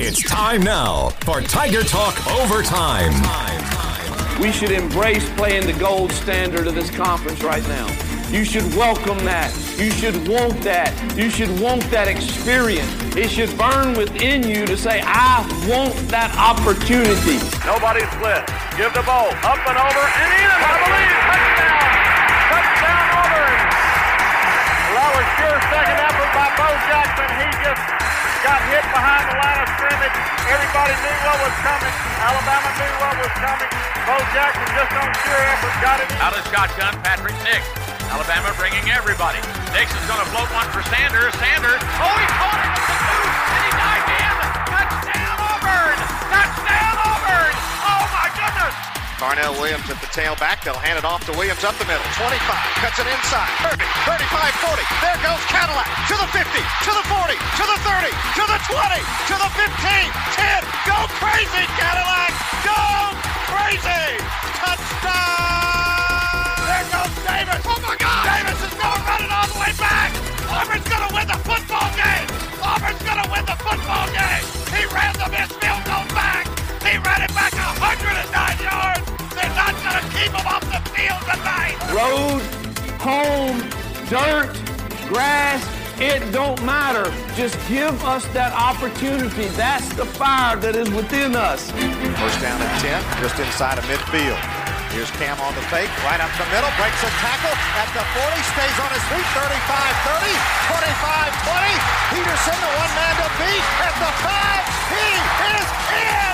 It's time now for Tiger Talk Overtime. We should embrace playing the gold standard of this conference right now. You should welcome that. You should want that. You should want that experience. It should burn within you to say, I want that opportunity. Nobody's split. Give the ball up and over and in. I believe touchdown. Touchdown Auburn. Well, that was sure second effort by Bo Jackson. He just got hit behind the line of scrimmage. Everybody knew what was coming. Alabama knew what was coming. Bo Jackson just on sure effort got it. Out of shotgun, Patrick Nix. Alabama bringing everybody. Nix is going to float one for Sanders. Sanders, oh, he caught it with the boot, and he dived in. Touchdown, Auburn! Touchdown, Auburn! Oh, my goodness! Darnell Williams at the tailback. They'll hand it off to Williams up the middle. 25, cuts it inside. Perfect. 35, 40. There goes Cadillac to the 50, to the 40, to the 30, to the 20, to the 15, 10. Go crazy, Cadillac! Go crazy! Touchdown! There goes Davis. Oh, my God! Davis is going to run it all the way back. Auburn's going to win the football game. Auburn's going to win the football game. He ran the missed field goal back. He ran it back 109 yards. They're not going to keep him off the field tonight. Road, home, dirt, grass, it don't matter. Just give us that opportunity. That's the fire that is within us. First down and 10, just inside of midfield. Here's Cam on the fake, right up the middle, breaks a tackle at the 40, stays on his feet, 35-30, 25-20. Peterson, the one man to beat at the 5. He is in!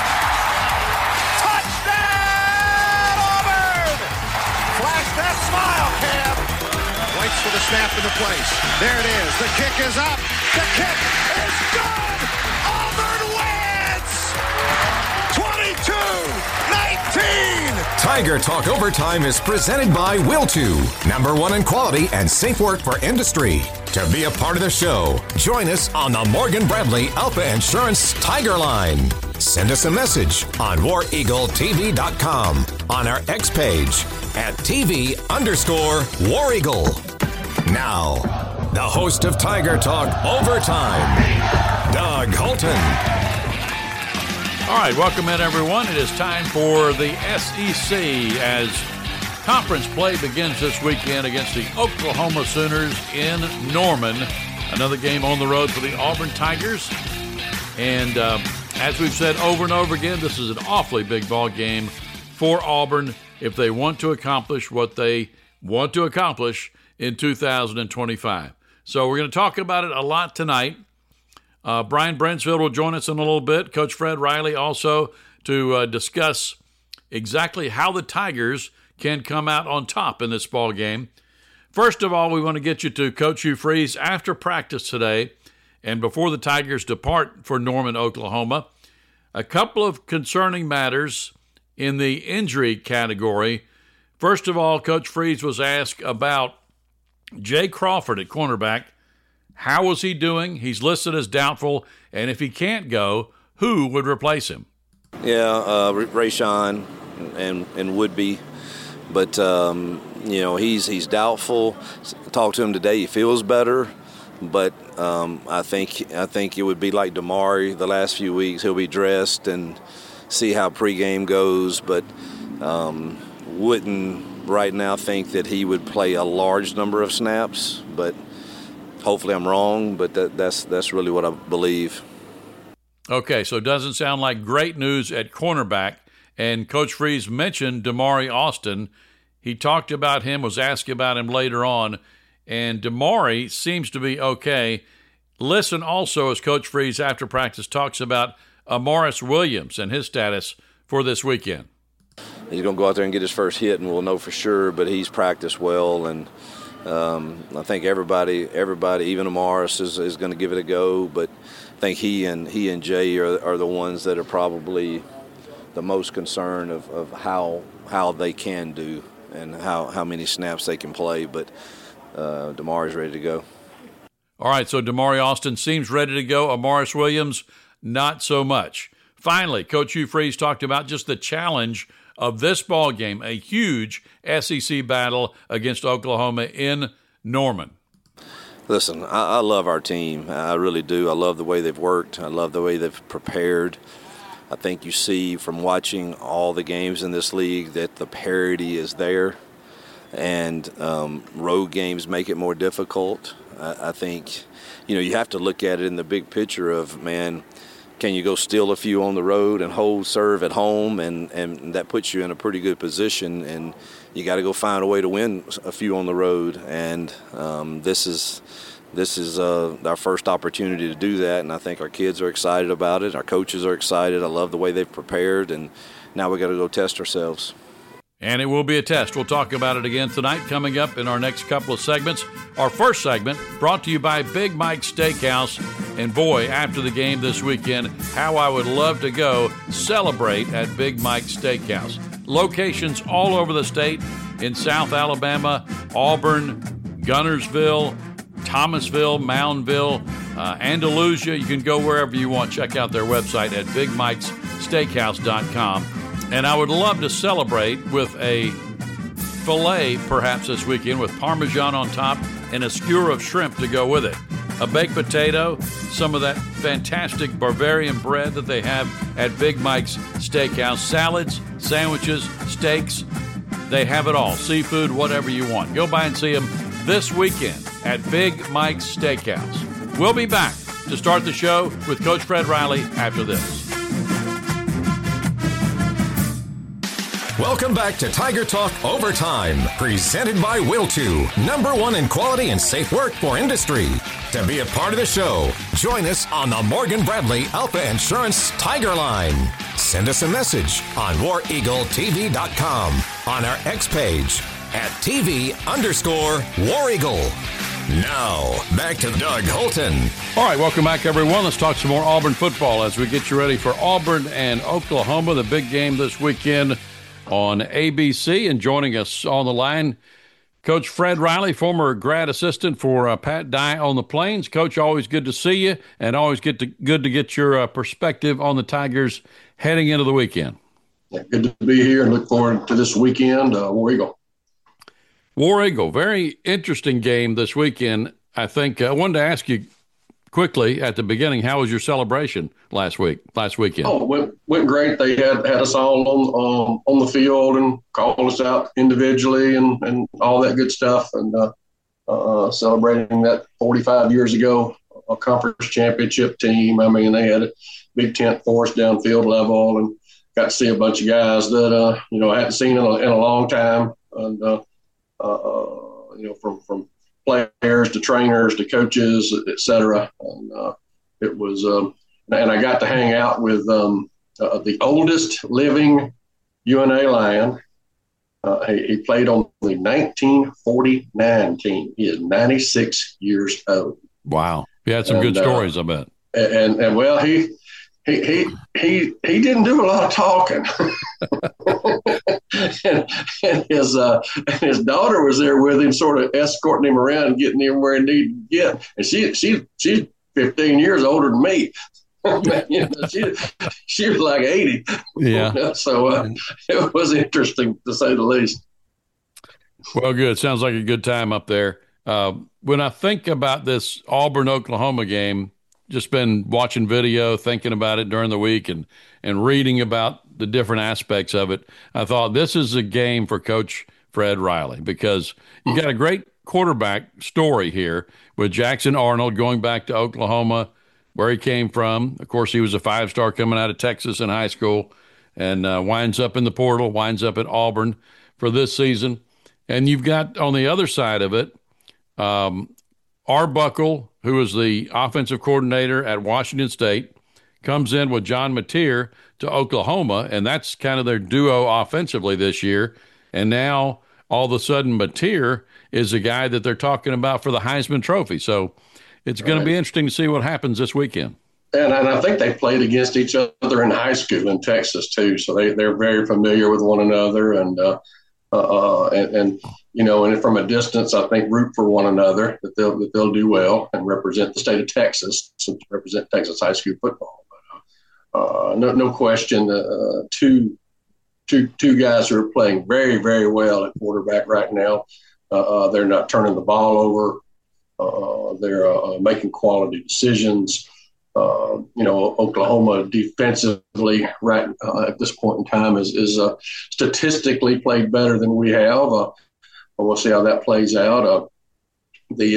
Touchdown, Auburn! Flash that smile, Cam. Waits for the snap into place. There it is. The kick is up. The kick is good. Auburn wins! 22-19! Tiger Talk Overtime is presented by Will2, #1 in quality and safe work for industry. To be a part of the show, join us on the Morgan Bradley Alpha Insurance Tiger Line. Send us a message on WarEagleTV.com, on our X page at TV_War Eagle. Now, the host of Tiger Talk Overtime, Doug Holton. All right, welcome in, everyone. It is time for the SEC as conference play begins this weekend against the Oklahoma Sooners in Norman. Another game on the road for the Auburn Tigers. And as we've said over and over again, this is an awfully big ball game for Auburn if they want to accomplish what they want to accomplish in 2025. So we're going to talk about it a lot tonight. Brian Brensfield will join us in a little bit. Coach Fred Riley also to discuss exactly how the Tigers can come out on top in this ball game. First of all, we want to get you to Coach Hugh Freeze after practice today and before the Tigers depart for Norman, Oklahoma. A couple of concerning matters in the injury category. First of all, Coach Freeze was asked about Jay Crawford at cornerback. How was he doing? He's listed as doubtful, and if he can't go, who would replace him? Yeah, Rayshawn and Woodby, but he's doubtful. Talked to him today; he feels better, but I think it would be like Damari the last few weeks. He'll be dressed and see how pregame goes, but wouldn't right now think that he would play a large number of snaps, but. Hopefully I'm wrong, but that's really what I believe. Okay, so it doesn't sound like great news at cornerback. And Coach Freeze mentioned Damari Austin. He talked about him, was asked about him later on, and Damari seems to be okay. Listen also as Coach Freeze after practice talks about Amaris Williams and his status for this weekend. He's going to go out there and get his first hit, and we'll know for sure, but he's practiced well, and I think everybody, even Amaris is going to give it a go. But I think he and Jay are the ones that are probably the most concerned of how they can do and how many snaps they can play. But Damari's ready to go. All right, so Damari Austin seems ready to go. Amaris Williams, not so much. Finally, Coach Hugh Freeze talked about just the challenge of this ball game, a huge SEC battle against Oklahoma in Norman. Listen, I love our team. I really do. I love the way they've worked. I love the way they've prepared. I think you see from watching all the games in this league that the parity is there, and road games make it more difficult. I think, you have to look at it in the big picture of, man, can you go steal a few on the road and hold serve at home, and that puts you in a pretty good position, and you got to go find a way to win a few on the road, and this is our first opportunity to do that, and I think our kids are excited about it. Our coaches are excited. I love the way they've prepared, and now we got to go test ourselves. And it will be a test. We'll talk about it again tonight coming up in our next couple of segments. Our first segment brought to you by Big Mike's Steakhouse. And boy, after the game this weekend, how I would love to go celebrate at Big Mike's Steakhouse. Locations all over the state in South Alabama, Auburn, Gunnersville, Thomasville, Moundville, Andalusia. You can go wherever you want. Check out their website at bigmikessteakhouse.com. And I would love to celebrate with a filet perhaps this weekend with Parmesan on top and a skewer of shrimp to go with it. A baked potato, some of that fantastic Bavarian bread that they have at Big Mike's Steakhouse, salads, sandwiches, steaks. They have it all. Seafood, whatever you want. Go by and see them this weekend at Big Mike's Steakhouse. We'll be back to start the show with Coach Fred Riley after this. Welcome back to Tiger Talk Overtime, presented by Will2, #1 in quality and safe work for industry. To be a part of the show, join us on the Morgan Bradley Alpha Insurance Tiger Line. Send us a message on WarEagleTV.com, on our X page at TV_War Eagle. Now, back to Doug Holton. All right, welcome back, everyone. Let's talk some more Auburn football as we get you ready for Auburn and Oklahoma, the big game this weekend on ABC. And joining us on the line, Coach Fred Riley, former grad assistant for Pat Dye on the Plains. Coach, always good to see you, and always good to get your perspective on the Tigers heading into the weekend. Yeah, good to be here and look forward to this weekend. War Eagle. War Eagle, very interesting game this weekend. I think I wanted to ask you quickly at the beginning, how was your celebration last weekend? Oh, went great. They had us all on the field and called us out individually and all that good stuff, and celebrating that 45 years ago, a conference championship team. I mean, they had a big tent for us down field level, and got to see a bunch of guys that I hadn't seen in a long time, and from players to trainers to coaches, et cetera. And it was, and I got to hang out with the oldest living UNA Lion. He played on the 1949 team. He is 96 years old. Wow. He had some good stories, I bet. And well, he didn't do a lot of talking. and his daughter was there with him, sort of escorting him around and getting him where he needed to get. And she's 15 years older than me. She was like 80. Yeah. So it was interesting, to say the least. Well, good. Sounds like a good time up there. When I think about this Auburn-Oklahoma game, just been watching video, thinking about it during the week, and reading about the different aspects of it. I thought this is a game for Coach Fred Riley, because you got a great quarterback story here with Jackson Arnold going back to Oklahoma, where he came from. Of course, he was a 5-star coming out of Texas in high school, and winds up in the portal, winds up at Auburn for this season. And you've got on the other side of it, Arbuckle, who was the offensive coordinator at Washington State, comes in with John Mateer to Oklahoma, and that's kind of their duo offensively this year. And now, all of a sudden, Mateer is a guy that they're talking about for the Heisman Trophy. So it's going to be interesting to see what happens this weekend. And I think they played against each other in high school in Texas, too. So they're very familiar with one another. And from a distance, I think root for one another, that they'll do well and represent the state of Texas, and represent Texas high school football. But no question, two guys who are playing very, very well at quarterback right now. They're not turning the ball over. They're making quality decisions. Oklahoma defensively right at this point in time is statistically played better than we have. We'll see how that plays out. We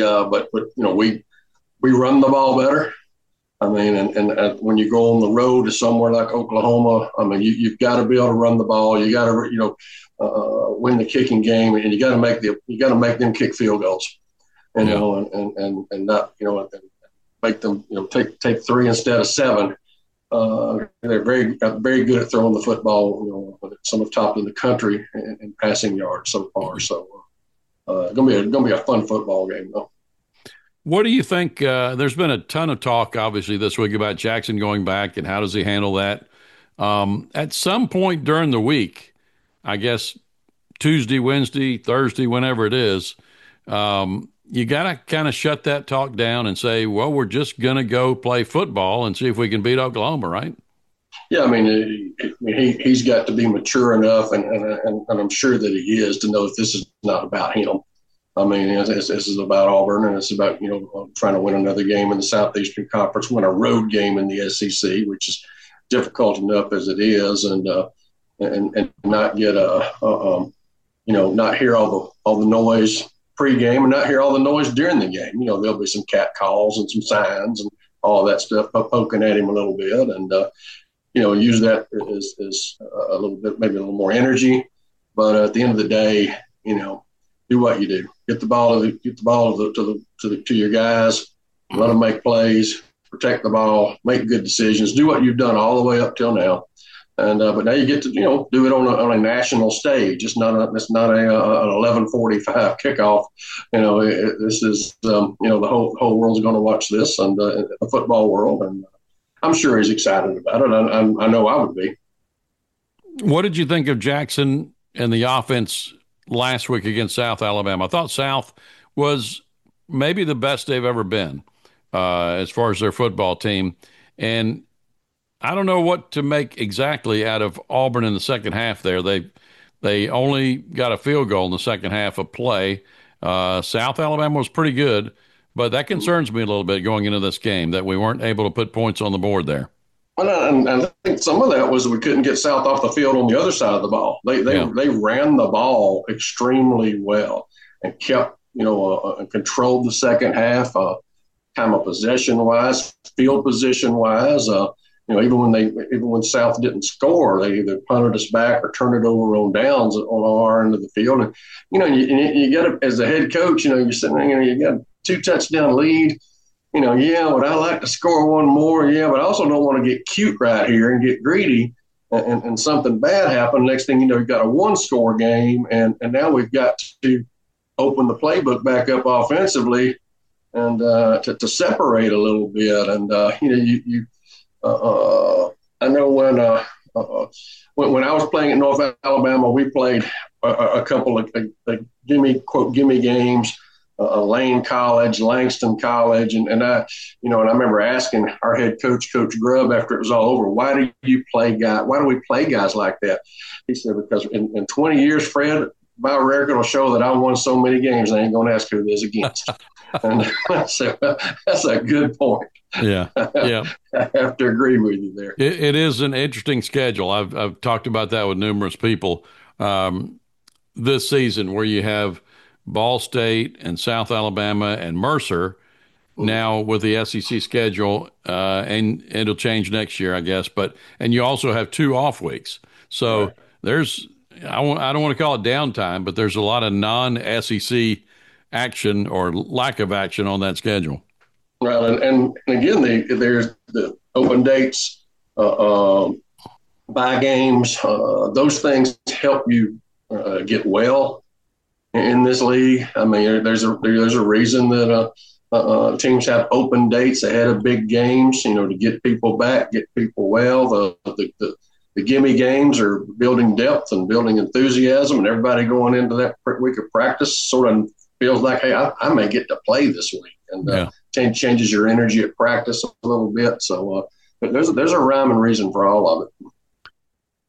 run the ball better. I mean, and when you go on the road to somewhere like Oklahoma, I mean, you've got to be able to run the ball. You got to, win the kicking game, and you got to make them kick field goals, and not, and make them, take 3 instead of 7. They're very good at throwing the football. Some of the top in the country in passing yards so far. So, gonna be a fun football game though. What do you think? There's been a ton of talk, obviously, this week about Jackson going back and how does he handle that. At some point during the week, I guess Tuesday, Wednesday, Thursday, whenever it is, you got to kind of shut that talk down and say, well, we're just going to go play football and see if we can beat Oklahoma, right? Yeah, I mean, he's got to be mature enough, and I'm sure that he is, to know that this is not about him. I mean, this is about Auburn, and it's about, trying to win another game in the Southeastern Conference, win a road game in the SEC, which is difficult enough as it is, and not get not hear all the noise pregame and not hear all the noise during the game. There'll be some cat calls and some signs and all that stuff poking at him a little bit, and use that as a little bit, maybe a little more energy. But at the end of the day, do what you do. Get the ball to your guys. Let them make plays. Protect the ball. Make good decisions. Do what you've done all the way up till now. And but now you get to do it on a national stage. It's not an 11:45 kickoff. This is the whole world's going to watch this, and the football world. And I'm sure he's excited about it. I know I would be. What did you think of Jackson and the offense last week against South Alabama? I thought South was maybe the best they've ever been as far as their football team. And I don't know what to make exactly out of Auburn in the second half there. They only got a field goal in the second half of play. South Alabama was pretty good, but that concerns me a little bit going into this game, that we weren't able to put points on the board there. And I think some of that was we couldn't get South off the field on the other side of the ball. They ran the ball extremely well and kept, controlled the second half, time of possession wise, field position wise. Even when South didn't score, they either punted us back or turned it over on downs on our end of the field. And you got to, as a head coach, you're sitting there, you got a 2-touchdown lead. Would I like to score one more? Yeah, but I also don't want to get cute right here and get greedy and something bad happen. Next thing you know, you've got a 1-score game, and now we've got to open the playbook back up offensively and to separate a little bit. And I know when I was playing at North Alabama, we played a couple of gimme games. Lane College, Langston College, and I remember asking our head coach, Coach Grubb, after it was all over, why do we play guys like that? He said, because in 20 years, Fred, my record will show that I won so many games, I ain't going to ask who it is against. And I said, that's a good point. Yeah. I have to agree with you there. It is an interesting schedule. I've talked about that with numerous people this season, where you have Ball State and South Alabama and Mercer now with the SEC schedule, and it'll change next year, I guess. And you also have 2 off weeks. So there's, I don't want to call it downtime, but there's a lot of non-SEC action or lack of action on that schedule. Right. And again, there's the open dates, bye games, those things help you get well in this league. I mean, there's a reason that teams have open dates ahead of big games, to get people back, get people well. The gimme games are building depth and building enthusiasm, and everybody going into that week of practice sort of feels like, hey, I may get to play this week, and changes your energy at practice a little bit. So, but there's a rhyme and reason for all of it.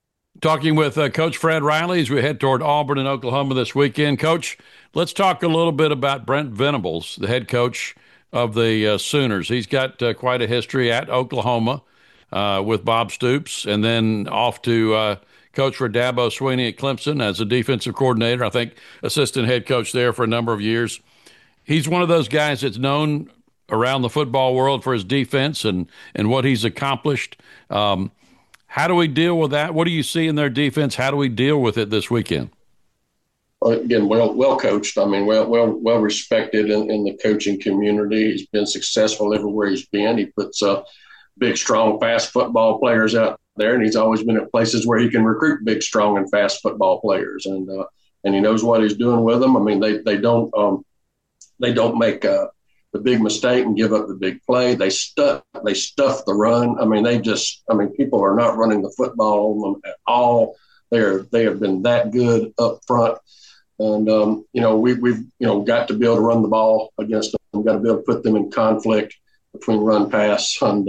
Talking with Coach Fred Riley as we head toward Auburn and Oklahoma this weekend. Coach, let's talk a little bit about Brent Venables, the head coach of the Sooners. He's got quite a history at Oklahoma with Bob Stoops, and then off to coach for Dabo Swinney at Clemson as a defensive coordinator, I think assistant head coach there for a number of years. He's one of those guys that's known around the football world for his defense and what he's accomplished. How do we deal with that? What do you see in their defense? How do we deal with it this weekend? Well, again, well coached. I mean, well respected in the coaching community. He's been successful everywhere he's been. He puts big, strong, fast football players out there, and he's always been at places where he can recruit big, strong, and fast football players. And he knows what he's doing with them. I mean, they don't make the big mistake and give up the big play. They stuff the run. I mean, people are not running the football on them at all. They have been that good up front. And, we've got to be able to run the ball against them. We've got to be able to put them in conflict between run pass and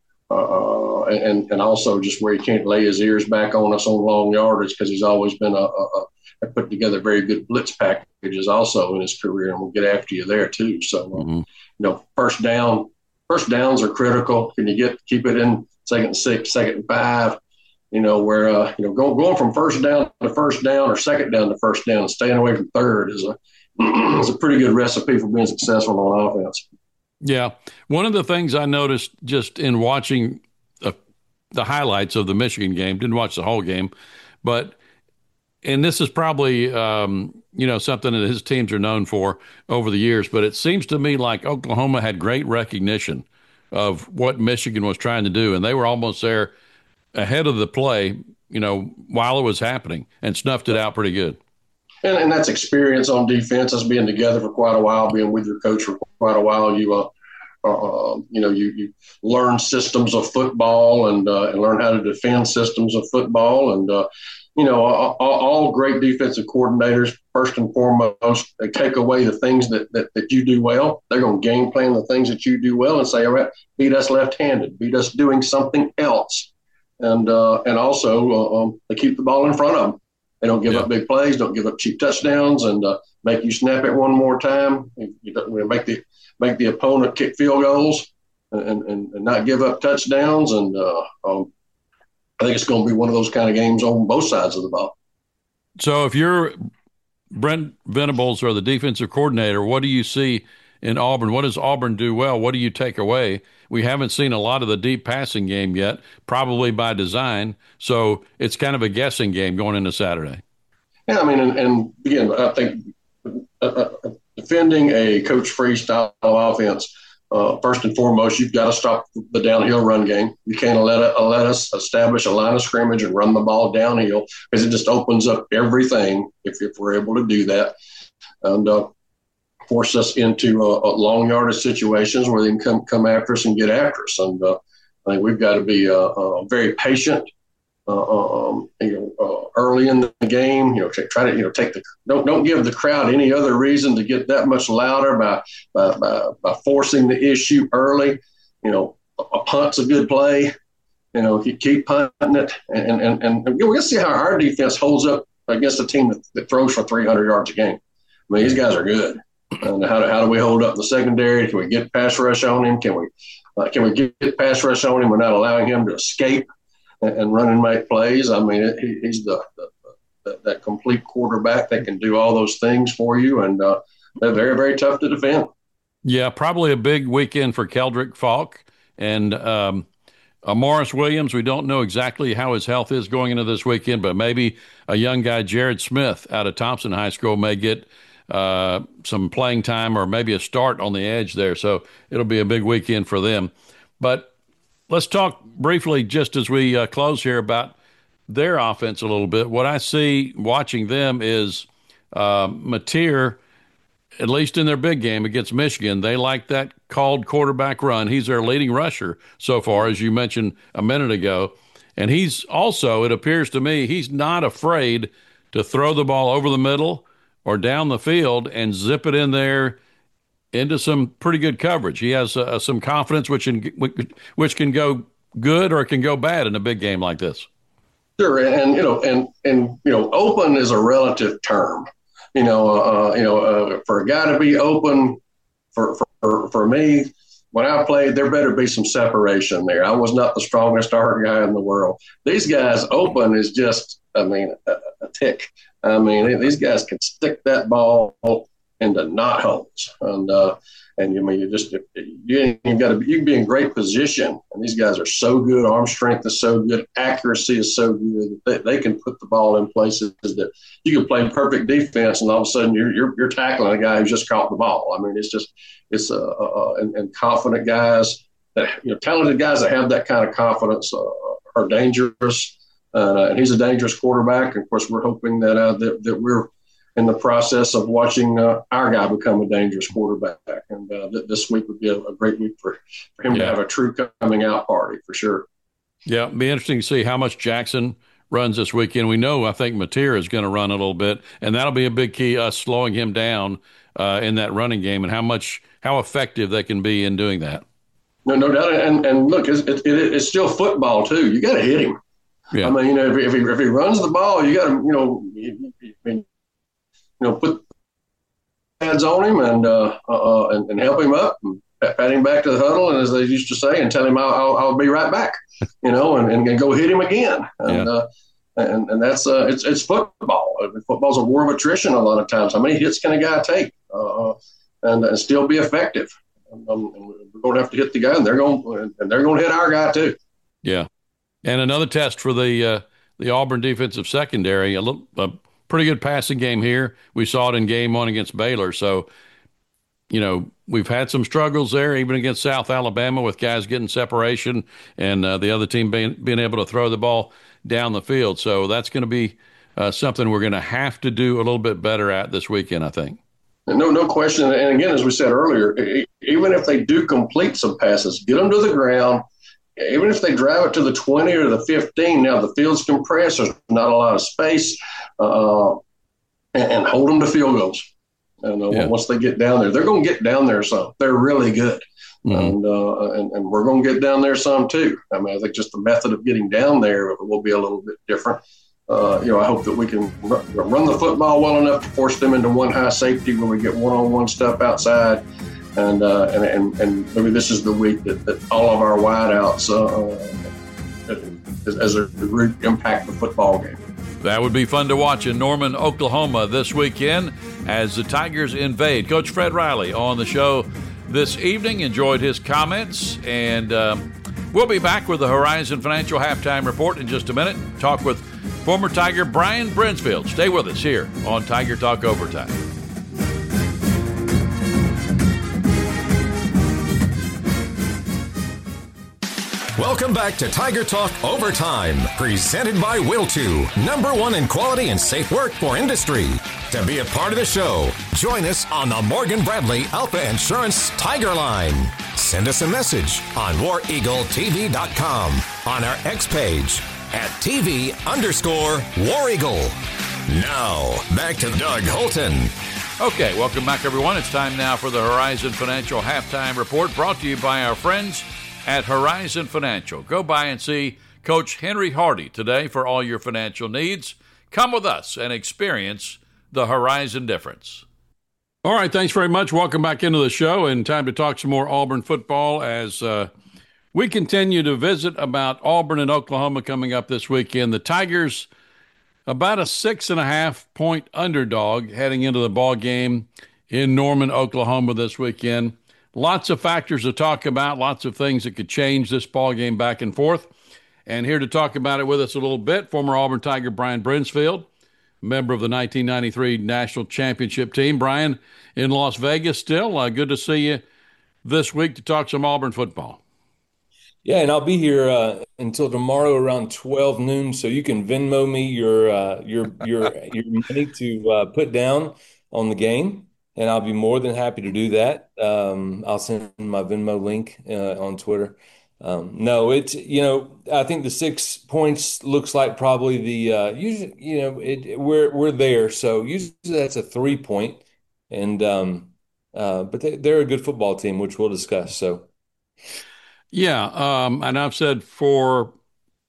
also just where he can't lay his ears back on us on long yardage, because he's always been put together very good blitz packages also in his career, and we'll get after you there too. So, first downs are critical. Can you keep it in 2nd and 6, 2nd and 5? Going from first down to first down or second down to first down and staying away from third is a pretty good recipe for being successful on offense. Yeah. One of the things I noticed just in watching the highlights of the Michigan game, didn't watch the whole game, and this is probably, something that his teams are known for over the years, but it seems to me like Oklahoma had great recognition of what Michigan was trying to do, and they were almost there ahead of the play, while it was happening, and snuffed it out pretty good. And that's experience on defense. Us being together for quite a while, being with your coach for quite a while. You learn systems of football and learn how to defend systems of football. And all great defensive coordinators, first and foremost, they take away the things that you do well. They're going to game plan the things that you do well and say, all right, beat us left-handed, beat us doing something else. And also they keep the ball in front of them. They don't give up big plays, don't give up cheap touchdowns, and make you snap it one more time. Make the opponent kick field goals and not give up touchdowns. And I think it's going to be one of those kind of games on both sides of the ball. So if you're Brent Venables or the defensive coordinator, what do you see in Auburn? What does Auburn do well? What do you take away? We haven't seen a lot of the deep passing game yet, probably by design. So it's kind of a guessing game going into Saturday. Yeah, I mean, and again, I think defending a coach-free style of offense, first and foremost, you've got to stop the downhill run game. You can't let us establish a line of scrimmage and run the ball downhill, because it just opens up everything if we're able to do that. And force us into long yardage situations where they can come after us and get after us. And I think we've got to be very patient, early in the game. Try to take don't give the crowd any other reason to get that much louder by forcing the issue early. A punt's a good play. If you keep punting it, and we'll see how our defense holds up against a team that throws for 300 yards a game. I mean, these guys are good. And how do we hold up the secondary? Can we get pass rush on him? Can we get pass rush on him without allowing him to escape and run and make plays? I mean, he's that complete quarterback that can do all those things for you, and they're very, very tough to defend. Yeah, probably a big weekend for Keldrick Falk and Morris Williams. We don't know exactly how his health is going into this weekend, but maybe a young guy, Jared Smith, out of Thompson High School, may get some playing time or maybe a start on the edge there. So it'll be a big weekend for them. But let's talk briefly, just as we close here, about their offense a little bit. What I see watching them is Mateer, at least in their big game against Michigan, they like that called quarterback run. He's their leading rusher so far, as you mentioned a minute ago. And he's also, it appears to me, he's not afraid to throw the ball over the middle or down the field and zip it in there into some pretty good coverage. He has some confidence, which can go good or it can go bad in a big game like this. Sure, open is a relative term. For a guy to be open, for me, when I played, there better be some separation there. I was not the strongest arm guy in the world. These guys open is just, a tick. These guys can stick that ball into knot holes, you can be in great position, and these guys are so good. Arm strength is so good, accuracy is so good that they can put the ball in places that you can play perfect defense, and all of a sudden you're tackling a guy who's just caught the ball. And confident guys talented guys that have that kind of confidence are dangerous, and he's a dangerous quarterback. And of course, we're hoping that we're in the process of watching our guy become a dangerous quarterback. And this week would be a great week for him to have a true coming out party for sure. Yeah, it'd be interesting to see how much Jackson runs this weekend. We know, I think Mateer is going to run a little bit, and that'll be a big key, us slowing him down in that running game, and how effective they can be in doing that. No doubt. And look, it's still football too. You got to hit him. Yeah. If he runs the ball, you got to, put hands on him and help him up and pat him back to the huddle, and as they used to say, and tell him I'll be right back, and go hit him again. And that's it's football. Football's a war of attrition a lot of times. How many hits can a guy take and still be effective? And we're going to have to hit the guy, and they're going to hit our guy too. Yeah, and another test for the Auburn defensive secondary. A pretty good passing game here. We saw it in game one against Baylor. So, we've had some struggles there, even against South Alabama, with guys getting separation and the other team being able to throw the ball down the field. So that's going to be something we're going to have to do a little bit better at this weekend, I think. No question. And again, as we said earlier, even if they do complete some passes, get them to the ground. Even if they drive it to the 20 or the 15, now the field's compressed, there's not a lot of space, and hold them to field goals. And once they get down there, they're going to get down there some. They're really good. Mm-hmm. And we're going to get down there some too. I think just the method of getting down there will be a little bit different. I hope that we can run the football well enough to force them into one high safety where we get one-on-one stuff outside. And maybe this is the week that all of our wideouts as a group impact the football game. That would be fun to watch in Norman, Oklahoma this weekend as the Tigers invade. Coach Fred Riley on the show this evening. Enjoyed his comments, and we'll be back with the Horizon Financial Halftime Report in just a minute. Talk with former Tiger Brian Brinsfield. Stay with us here on Tiger Talk Overtime. Welcome back to Tiger Talk Overtime, presented by Will2, #1 in quality and safe work for industry. To be a part of the show, join us on the Morgan Bradley Alpha Insurance Tiger Line. Send us a message on WarEagleTV.com, on our X page at TV_War Eagle. Now, back to Doug Holton. Okay, welcome back, everyone. It's time now for the Horizon Financial Halftime Report, brought to you by our friends at Horizon Financial. Go by and see Coach Henry Hardy today for all your financial needs. Come with us and experience the Horizon difference. All right, thanks very much. Welcome back into the show, and time to talk some more Auburn football as we continue to visit about Auburn and Oklahoma coming up this weekend. The Tigers, about a 6.5-point underdog heading into the ball game in Norman, Oklahoma this weekend. Lots of factors to talk about, lots of things that could change this ball game back and forth. And here to talk about it with us a little bit, former Auburn Tiger Brian Brinsfield, member of the 1993 National Championship team. Brian, in Las Vegas still. Good to see you this week to talk some Auburn football. Yeah, and I'll be here until tomorrow around 12 noon, so you can Venmo me your money to put down on the game. And I'll be more than happy to do that. I'll send my Venmo link on Twitter. No, it's, I think the 6 points looks like probably the, usually, we're there. So usually that's a 3 point. And, but they're a good football team, which we'll discuss. So, yeah. And I've said for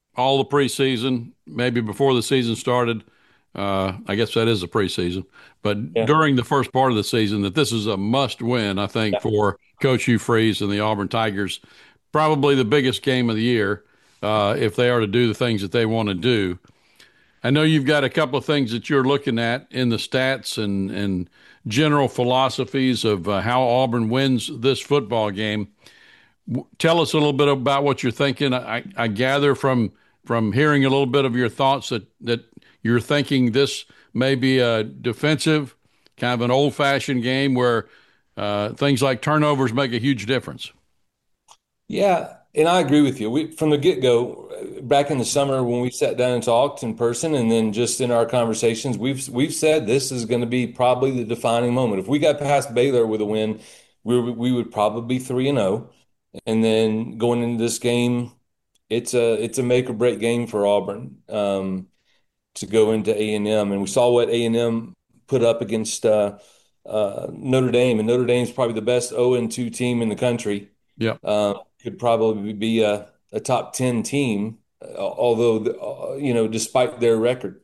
all the preseason, maybe before the season started. I guess that is the preseason, but Yeah. during the first part of the season, that this is a must win, I think, for Coach Hugh Freeze and the Auburn Tigers. Probably the biggest game of the year if they are to do the things that they want to do. I know you've got a couple of things that you're looking at in the stats and general philosophies of how Auburn wins this football game. Tell us a little bit about what you're thinking. I gather from hearing a little bit of your thoughts that you're thinking this may be a defensive, kind of an old-fashioned game where things like turnovers make a huge difference. Yeah, and I agree with you. From the get-go, back in the summer when we sat down and talked in person, and then just in our conversations, we've said this is going to be probably the defining moment. If we got past Baylor with a win, we would probably be 3-0. And then going into this game, it's a make or break game for Auburn to go into A&M, and we saw what A&M put up against Notre Dame, and Notre Dame's probably the best 0-2 team in the country. Yeah, could probably be a top 10 team, although despite their record.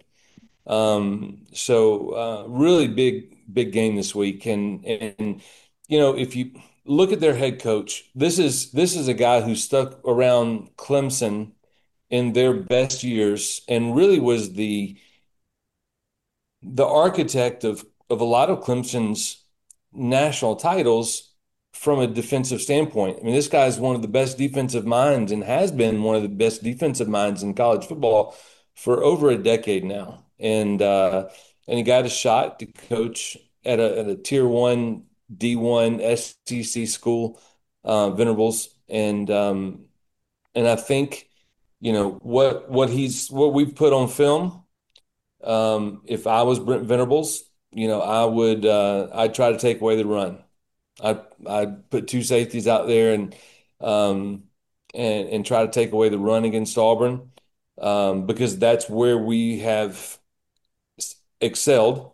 Really big game this week, and if you look at their head coach, this is a guy who stuck around Clemson in their best years and really was the architect of a lot of Clemson's national titles from a defensive standpoint. I mean, this guy's one of the best defensive minds and has been one of the best defensive minds in college football for over a decade now. And he got a shot to coach at a tier one D1 SEC school, Venables, and I think what we've put on film. If I was Brent Venables, I'd try to take away the run. I'd put two safeties out there and try to take away the run against Auburn, because that's where we have excelled.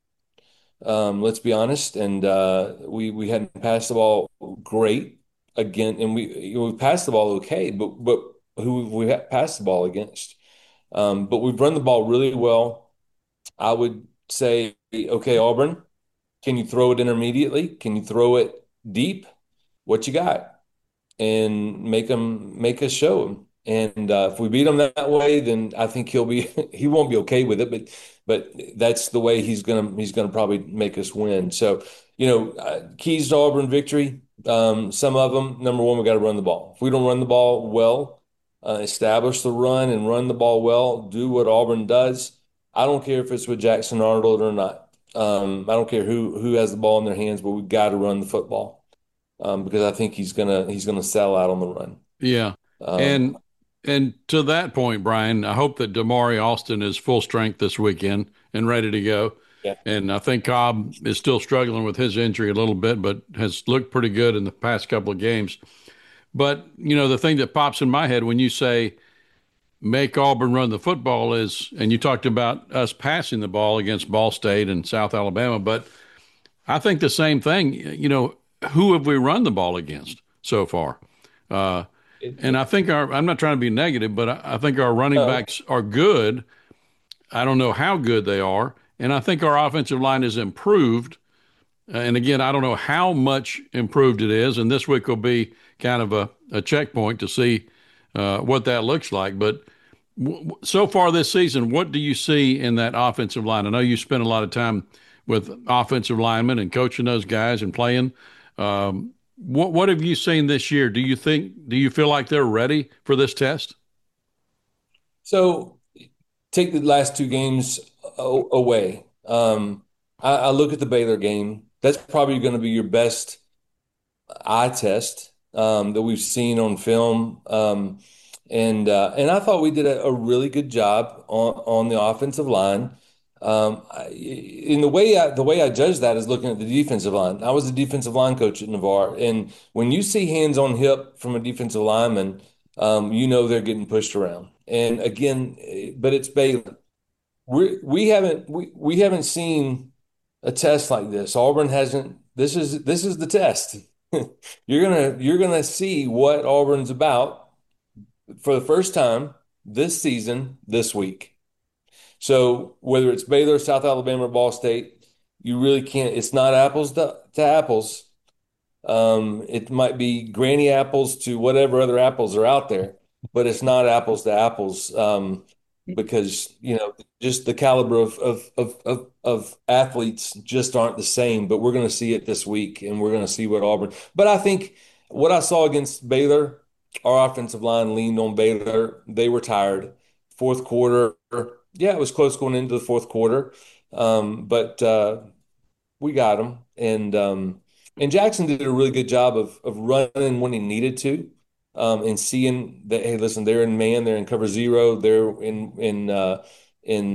Let's be honest, and we hadn't passed the ball great again, and we passed the ball okay, but who have we passed the ball against? But we've run the ball really well. I would say, okay, Auburn, can you throw it intermediately? Can you throw it deep? What you got? And make us show him. And if we beat him that way, then I think he won't be okay with it, but that's the way he's gonna probably make us win. So, keys to Auburn victory. Some of them, number one, we got to run the ball. If we don't run the ball well, establish the run and run the ball well, do what Auburn does. I don't care if it's with Jackson Arnold or not. I don't care who has the ball in their hands, but we've got to run the football, because I think he's gonna sell out on the run. Yeah, and to that point, Brian, I hope that Damari Alston is full strength this weekend and ready to go. Yeah. And I think Cobb is still struggling with his injury a little bit, but has looked pretty good in the past couple of games. But, the thing that pops in my head when you say make Auburn run the football is, and you talked about us passing the ball against Ball State and South Alabama, but I think the same thing, who have we run the ball against so far? And I think I'm not trying to be negative, but I think our running backs are good. I don't know how good they are. And I think our offensive line is improved. And again, I don't know how much improved it is. And this week will be kind of a checkpoint to see what that looks like. But so far this season, what do you see in that offensive line? I know you spent a lot of time with offensive linemen and coaching those guys and playing. What have you seen this year? Do you feel like they're ready for this test? So take the last two games away. I look at the Baylor game. That's probably going to be your best eye test that we've seen on film. And I thought we did a really good job on the offensive line. In the way I judge that is looking at the defensive line. I was a defensive line coach at Navarre, and when you see hands on hip from a defensive lineman, they're getting pushed around. And again, but it's Baylor. We haven't seen a test like this. Auburn hasn't. This is the test. You're gonna see what Auburn's about for the first time this season, this week. So whether it's Baylor, South Alabama, or Ball State, you really can't. It's not apples to apples. It might be granny apples to whatever other apples are out there, but it's not apples to apples. Because just the caliber of athletes just aren't the same. But we're going to see it this week, and we're going to see what Auburn. But I think what I saw against Baylor, our offensive line leaned on Baylor. They were tired. Fourth quarter, yeah, it was close going into the fourth quarter, but we got them, and Jackson did a really good job of running when he needed to, and seeing that, hey, listen, they're in man, they're in cover zero, they're in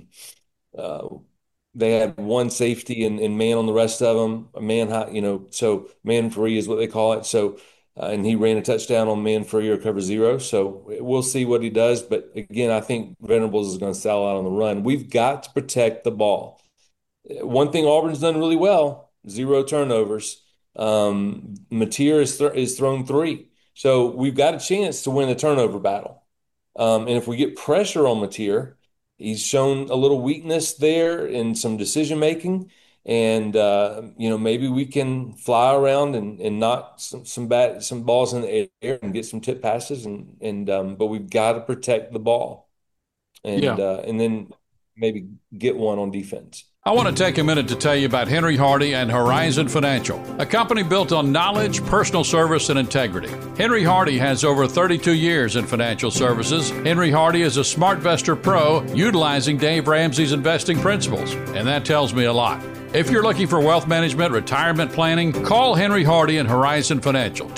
they had one safety and man on the rest of them, a man high, so man free is what they call it. So, and he ran a touchdown on man free or cover zero. So we'll see what he does. But again, I think Venables is going to sell out on the run. We've got to protect the ball. One thing Auburn's done really well, 0 turnovers. Mateer is thrown 3. So we've got a chance to win the turnover battle. And if we get pressure on Mateer, he's shown a little weakness there in some decision making. And maybe we can fly around and knock some balls in the air and get some tip passes. But we've got to protect the ball. And then maybe get one on defense. I want to take a minute to tell you about Henry Hardy and Horizon Financial, a company built on knowledge, personal service, and integrity. Henry Hardy has over 32 years in financial services. Henry Hardy is a SmartVestor Pro utilizing Dave Ramsey's investing principles, and that tells me a lot. If you're looking for wealth management, retirement planning, call Henry Hardy and Horizon Financial,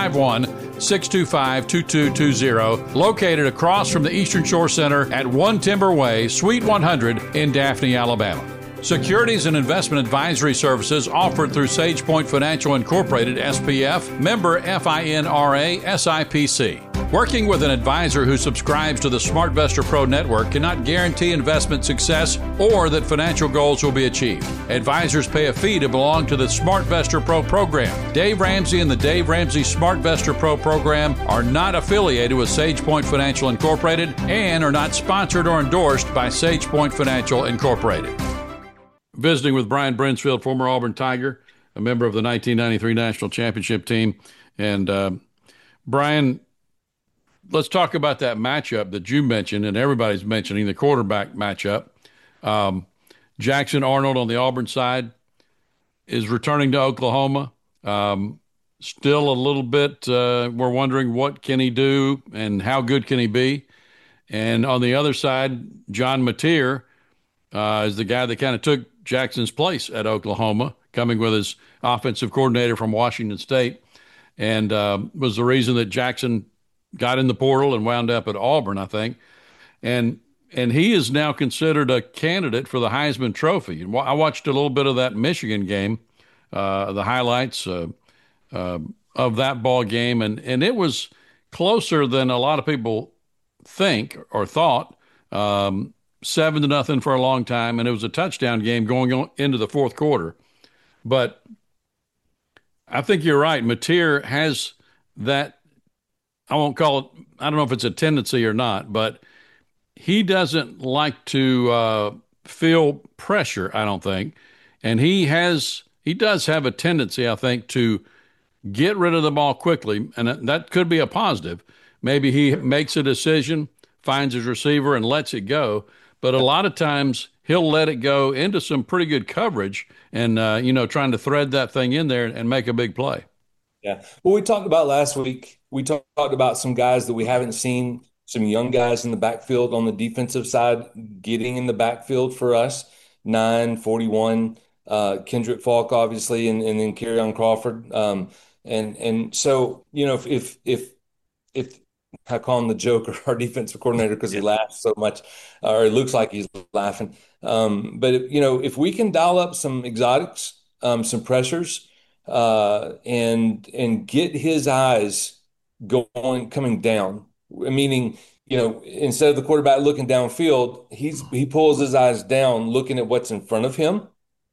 251-625-2220, located across from the Eastern Shore Center at 1 Timber Way, Suite 100 in Daphne, Alabama. Securities and investment advisory services offered through SagePoint Financial Incorporated, SPF, member FINRA, SIPC. Working with an advisor who subscribes to the SmartVestor Pro network cannot guarantee investment success or that financial goals will be achieved. Advisors pay a fee to belong to the SmartVestor Pro program. Dave Ramsey and the Dave Ramsey SmartVestor Pro program are not affiliated with SagePoint Financial Incorporated and are not sponsored or endorsed by SagePoint Financial Incorporated. Visiting with Brian Brinsfield, former Auburn Tiger, a member of the 1993 National Championship team. And Brian, let's talk about that matchup that you mentioned and everybody's mentioning, the quarterback matchup. Jackson Arnold on the Auburn side is returning to Oklahoma. Still a little bit, we're wondering what can he do and how good can he be. And on the other side, John Mateer is the guy that kind of took Jackson's place at Oklahoma, coming with his offensive coordinator from Washington State, and was the reason that Jackson got in the portal and wound up at Auburn, I think. And he is now considered a candidate for the Heisman Trophy. And I watched a little bit of that Michigan game, the highlights of that ball game, and it was closer than a lot of people think or thought. 7-0 for a long time, and it was a touchdown game going on into the fourth quarter. But I think you're right. Mateer has that, I won't call it, I don't know if it's a tendency or not, but he doesn't like to feel pressure, I don't think. And he does have a tendency, I think, to get rid of the ball quickly, and that could be a positive. Maybe he makes a decision, finds his receiver, and lets it go. But a lot of times he'll let it go into some pretty good coverage and, trying to thread that thing in there and make a big play. Yeah. Well, we talked about last week, we talked about some guys that we haven't seen, some young guys in the backfield on the defensive side getting in the backfield for us, 9, 41, Kendrick Falk, obviously, and then Kerryon Crawford. And so, if I call him the Joker, our defensive coordinator, because he laughs so much, or it looks like he's laughing. But if we can dial up some exotics, some pressures, and get his eyes coming down, meaning, instead of the quarterback looking downfield, he pulls his eyes down, looking at what's in front of him.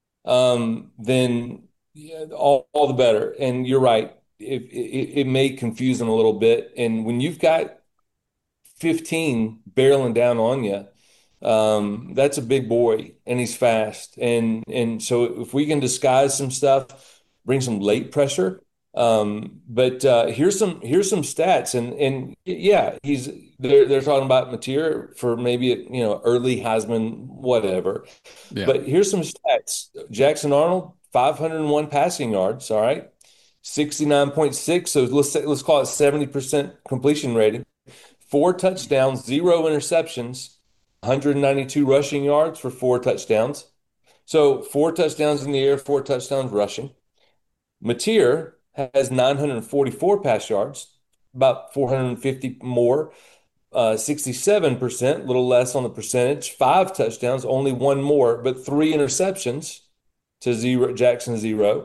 Then all the better. And you're right. It may confuse them a little bit. And when you've got 215 barreling down on you. That's a big boy, and he's fast. And so if we can disguise some stuff, bring some late pressure. But here's some stats, and yeah, they're talking about Mateer for maybe early Heisman, whatever. Yeah. But here's some stats. Jackson Arnold, 501 passing yards. All right, 69.6. So let's call it 70% completion rating. 4 touchdowns, 0 interceptions, 192 rushing yards for 4 touchdowns. So 4 touchdowns in the air, 4 touchdowns rushing. Mateer has 944 pass yards, about 450 more, 67%, a little less on the percentage, 5 touchdowns, only 1 more, but 3 interceptions to Jackson 0.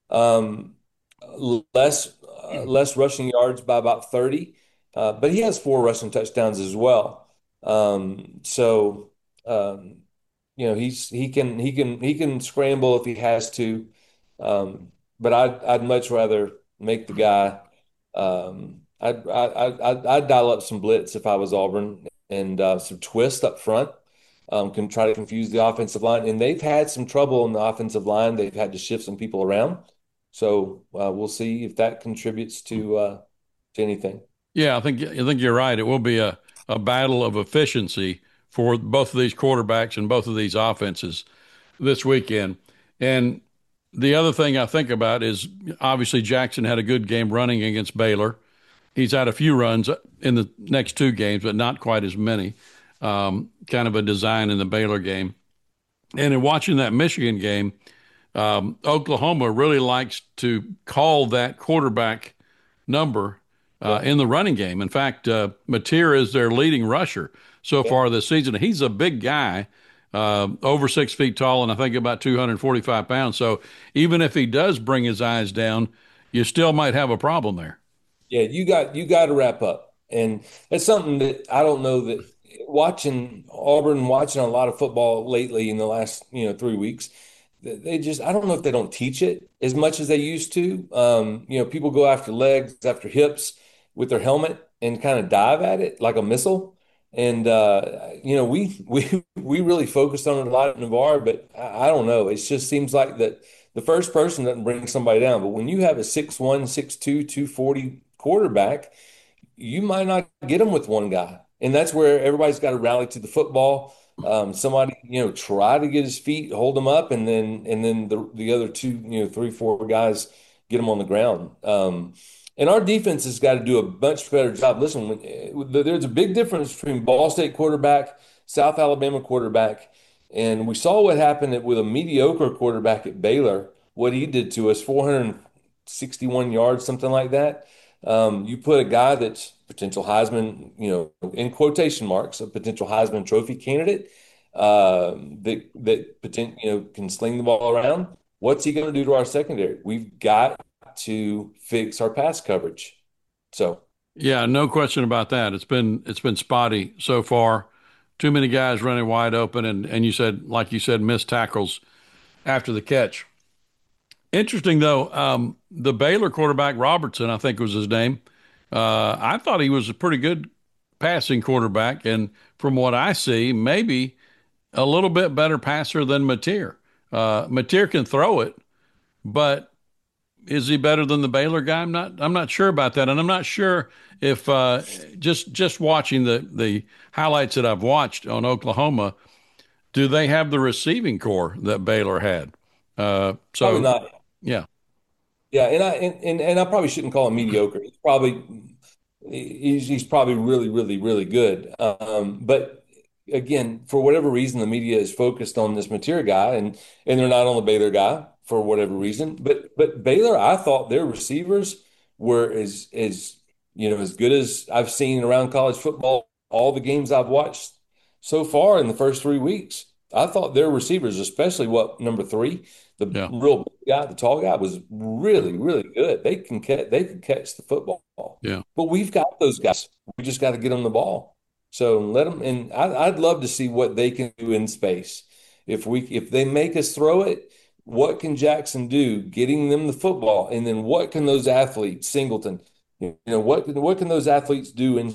Less rushing yards by about 30, but he has 4 rushing touchdowns as well. So he can scramble if he has to. But I'd much rather make the guy. I'd dial up some blitz if I was Auburn, and some twist up front. Can try to confuse the offensive line, and they've had some trouble in the offensive line. They've had to shift some people around, so we'll see if that contributes to anything. Yeah, I think you're right. It will be a battle of efficiency for both of these quarterbacks and both of these offenses this weekend. And the other thing I think about is obviously Jackson had a good game running against Baylor. He's had a few runs in the next 2 games, but not quite as many. Kind of a design in the Baylor game. And in watching that Michigan game, Oklahoma really likes to call that quarterback number in the running game. In fact, Mateer is their leading rusher so far this season. He's a big guy. Over 6 feet tall, and I think about 245 pounds. So even if he does bring his eyes down, you still might have a problem there. Yeah, you got to wrap up, and that's something that I don't know that watching Auburn, watching a lot of football lately in the last 3 weeks, I don't know if they don't teach it as much as they used to. People go after legs, after hips with their helmet and kind of dive at it like a missile. And we really focused on it a lot at Navarre, but I don't know. It just seems like that the first person doesn't bring somebody down. But when you have a 6'1", 6'2", 240 quarterback, you might not get them with one guy. And that's where everybody's got to rally to the football. Somebody, try to get his feet, hold him up, and then the other 2, 3, 4 guys get him on the ground. And our defense has got to do a much better job. Listen, there's a big difference between Ball State quarterback, South Alabama quarterback, and we saw what happened with a mediocre quarterback at Baylor, what he did to us, 461 yards, something like that. You put a guy that's potential Heisman, in quotation marks, a potential Heisman Trophy candidate that can sling the ball around. What's he going to do to our secondary? We've got to fix our pass coverage. So yeah, no question about that. It's been spotty so far. Too many guys running wide open, and you said, like you said, missed tackles after the catch. Interesting though, the Baylor quarterback Robertson, I think was his name. I thought he was a pretty good passing quarterback, and from what I see, maybe a little bit better passer than Mateer. Mateer can throw it, but is he better than the Baylor guy? I'm not sure about that, and I'm not sure if just watching the highlights that I've watched on Oklahoma, do they have the receiving core that Baylor had? Probably not. Yeah, and I probably shouldn't call him mediocre. He's probably really, really, really good. But again, for whatever reason, the media is focused on this Mateer guy, and they're not on the Baylor guy for whatever reason. But Baylor, I thought their receivers were as good as I've seen around college football. All the games I've watched so far in the first 3 weeks, I thought their receivers, especially number 3, real big guy, the tall guy, was really, really good. They can catch the football. Yeah. But we've got those guys. We just got to get them the ball. So let them. And I'd love to see what they can do in space. If they make us throw it, what can Jackson do getting them the football? And then what can those athletes, Singleton, what can those athletes do in space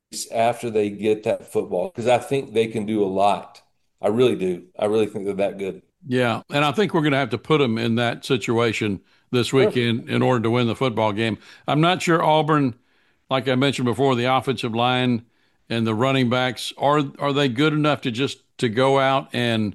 after they get that football because I think they can do a lot. I really do. I really think they're that good. Yeah, and I think we're going to have to put them in that situation this weekend in order to win the football game. I'm not sure Auburn, like I mentioned before, the offensive line and the running backs are they good enough to just to go out and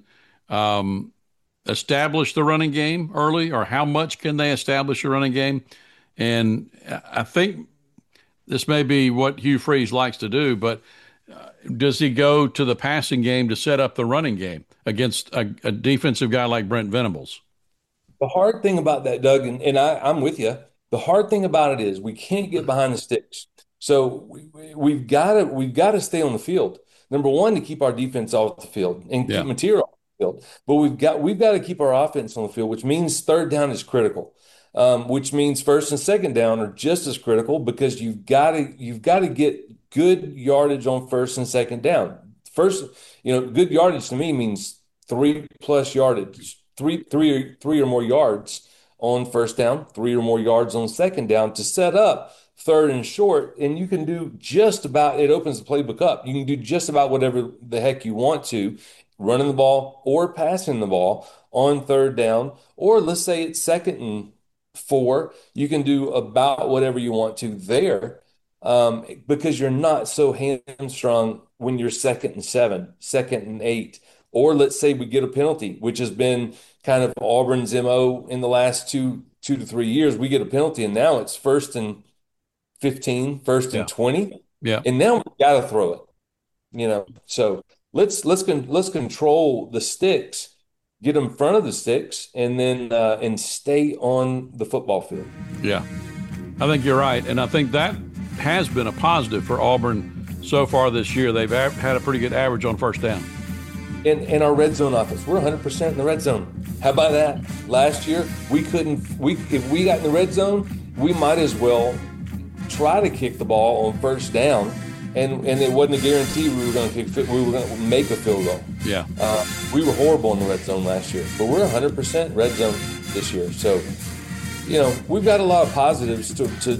establish the running game early, or how much can they establish a running game? And I think this may be what Hugh Freeze likes to do, but does he go to the passing game to set up the running game against a defensive guy like Brent Venables? The hard thing about that, Doug, and I'm with you. The hard thing about it is we can't get behind the sticks. So we've got to stay on the field. Number one, to keep our defense off the field and keep material off the field. But we've got to keep our offense on the field, which means third down is critical. Which means first and second down are just as critical because you've got to get good yardage on first and second down. First, good yardage to me means 3+ yardage, three or more yards on first down, 3 or more yards on second down to set up third and short. And you can do just about, it opens the playbook up. You can do just about whatever the heck you want to, running the ball or passing the ball on third down, or let's say it's 2nd and 4, you can do about whatever you want to there, because you're not so hamstrung when you're 2nd and 7, 2nd and 8, or let's say we get a penalty, which has been kind of Auburn's MO in the last 2 to 3 years. We get a penalty, and now it's 1st and 15, 1st and 20, and now we've got to throw it. So let's control the sticks, get in front of the sticks, and then and stay on the football field. Yeah, I think you're right, and I think that has been a positive for Auburn so far this year. They've had a pretty good average on first down. And our red zone offense, we're 100% in the red zone. How about that? Last year, if we got in the red zone, we might as well try to kick the ball on first down. And it wasn't a guarantee we were going to make a field goal. Yeah. We were horrible in the red zone last year, but we're 100% red zone this year. So, we've got a lot of positives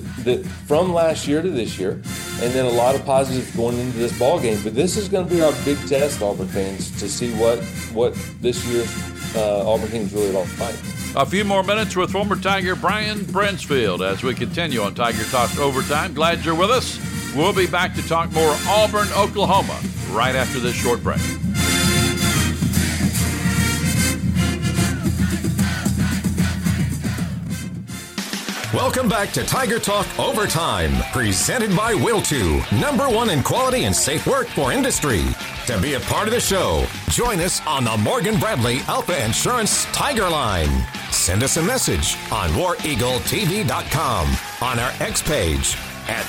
from last year to this year, and then a lot of positives going into this ball game. But this is going to be our big test, Auburn fans, to see what this year's Auburn team is really all about. A few more minutes with former Tiger Brian Bransfield as we continue on Tiger Talk Overtime. Glad you're with us. We'll be back to talk more Auburn, Oklahoma, right after this short break. Welcome back to Tiger Talk Overtime, presented by Will2, #1 in quality and safe work for industry. To be a part of the show, join us on the Morgan Bradley Alpha Insurance Tiger Line. Send us a message on WarEagleTV.com, on our X page at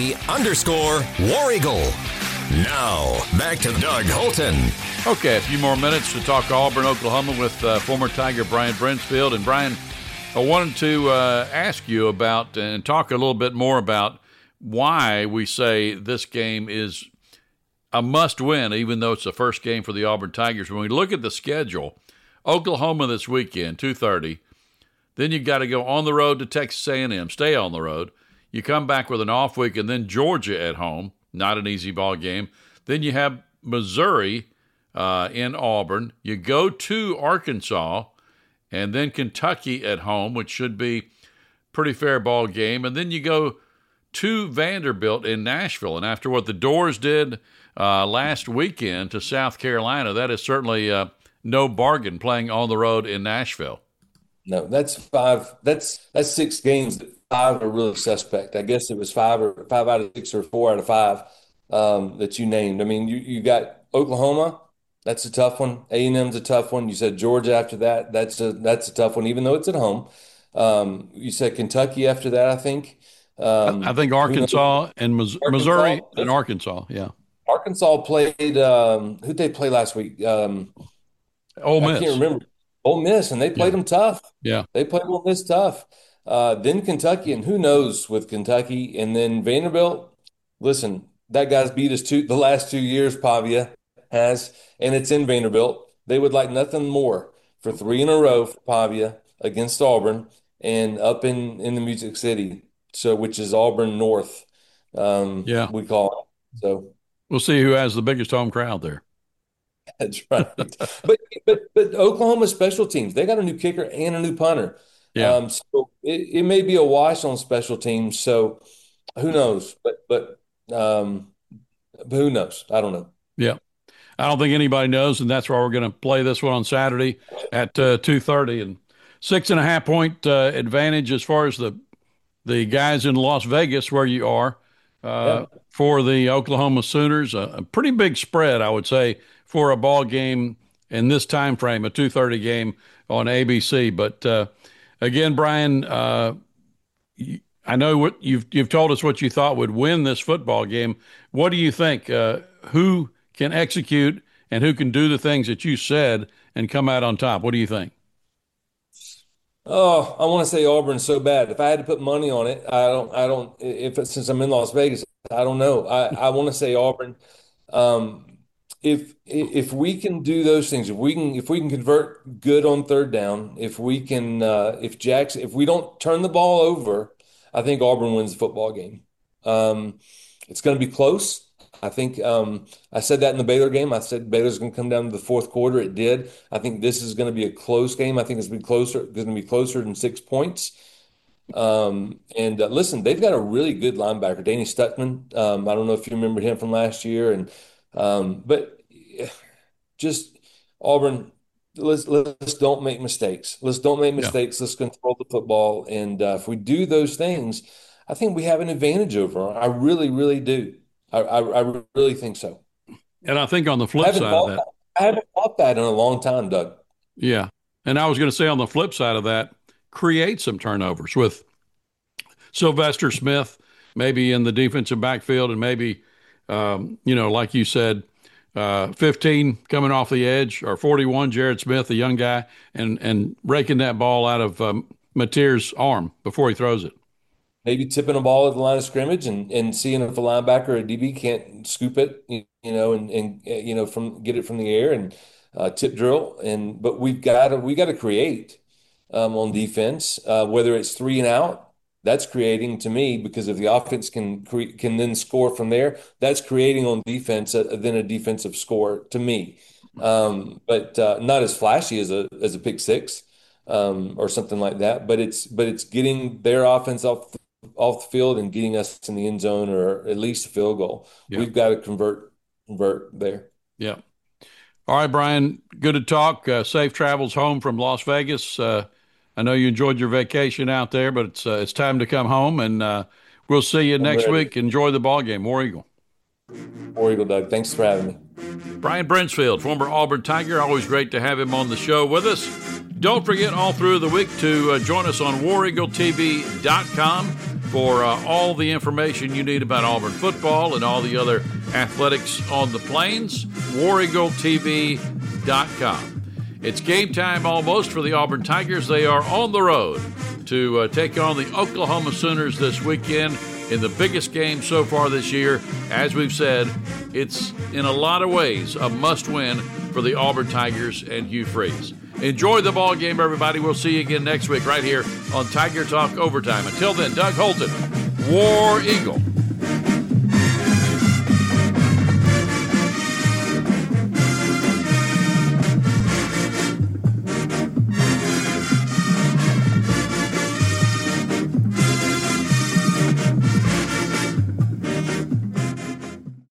TV_War Eagle. Now, back to Doug Holton. Okay, a few more minutes to talk Auburn, Oklahoma with former Tiger Brian Bransfield. And Brian, I wanted to ask you about and talk a little bit more about why we say this game is a must-win, even though it's the first game for the Auburn Tigers. When we look at the schedule, Oklahoma this weekend, 2:30. Then you got to go on the road to Texas A&M, stay on the road. You come back with an off week, and then Georgia at home, not an easy ball game. Then you have Missouri in Auburn. You go to Arkansas, and then Kentucky at home, which should be pretty fair ball game. And then you go to Vanderbilt in Nashville. And after what the Doors did last weekend to South Carolina, that is certainly no bargain playing on the road in Nashville. No, that's 5. That's 6 games. 5 are really suspect. I guess it was 5 out of 6 or 4 out of 5 that you named. I mean, you got Oklahoma. That's a tough one. A&M's a tough one. You said Georgia after that. That's a tough one, even though it's at home. You said Kentucky after that, I think. I think Arkansas and Missouri and Arkansas, yeah. Arkansas played who'd they play last week? Ole Miss. I can't remember. Ole Miss, and they played them tough. Yeah. They played Ole Miss tough. Then Kentucky, and who knows with Kentucky. And then Vanderbilt, listen, that guy's beat us the last 2 years, Pavia has, and it's in Vanderbilt. They would like nothing more for 3 in a row for Pavia against Auburn and up in the Music City, which is Auburn North, we call So we'll see who has the biggest home crowd there. that's right. But Oklahoma special teams, they got a new kicker and a new punter. Yeah. So it may be a wash on special teams. So who knows? But who knows? I don't know. Yeah. I don't think anybody knows, and that's why we're going to play this one on Saturday at 2:30. And 6.5 point advantage as far as the guys in Las Vegas where you are for the Oklahoma Sooners. A pretty big spread, I would say, for a ball game in this time frame, a 2:30 game on ABC. But again, Brian, I know what you've told us what you thought would win this football game. What do you think? Who can execute and who can do the things that you said and come out on top? What do you think? Oh, I want to say Auburn so bad. If I had to put money on it, since I'm in Las Vegas, I don't know. I want to say Auburn. If we can do those things, if we can convert good on third down, if we don't turn the ball over, I think Auburn wins the football game. It's going to be close. I think I said that in the Baylor game. I said Baylor's going to come down to the fourth quarter. It did. I think this is going to be a close game. I think it's going to be closer than 6 points. Listen, they've got a really good linebacker, Danny Stuckman. I don't know if you remember him from last year, but just Auburn. Let's don't make mistakes. Let's don't make mistakes. Let's control the football, and if we do those things, I think we have an advantage over them. I really, really do. I really think so. And I think on the flip side of that, I haven't thought that in a long time, Doug. Yeah. And I was going to say on the flip side of that, create some turnovers with Sylvester Smith, maybe in the defensive backfield, and maybe, like you said, 15 coming off the edge, or 41, Jared Smith, the young guy, and raking that ball out of Mateer's arm before he throws it. Maybe tipping a ball at the line of scrimmage and seeing if a linebacker or a DB can't scoop it, and get it from the air and tip drill. But we got to create on defense, whether it's 3 and out. That's creating to me, because if the offense can then score from there, that's creating on defense then a defensive score to me. But not as flashy as a pick six or something like that. But it's getting their offense off the field and getting us in the end zone, or at least a field goal. Yeah. We've got to convert there. Yeah. All right, Brian, good to talk. Safe travels home from Las Vegas. I know you enjoyed your vacation out there, but it's time to come home, and we'll see you next week. Enjoy the ball game. War Eagle. War Eagle, Doug. Thanks for having me. Brian Brentsfield, former Auburn Tiger. Always great to have him on the show with us. Don't forget all through the week to join us on WarEagleTV.com for all the information you need about Auburn football and all the other athletics on the plains. WarEagleTV.com. It's game time almost for the Auburn Tigers. They are on the road to take on the Oklahoma Sooners this weekend in the biggest game so far this year. As we've said, it's in a lot of ways a must-win for the Auburn Tigers and Hugh Freeze. Enjoy the ball game, everybody. We'll see you again next week right here on Tiger Talk Overtime. Until then, Doug Holton, War Eagle.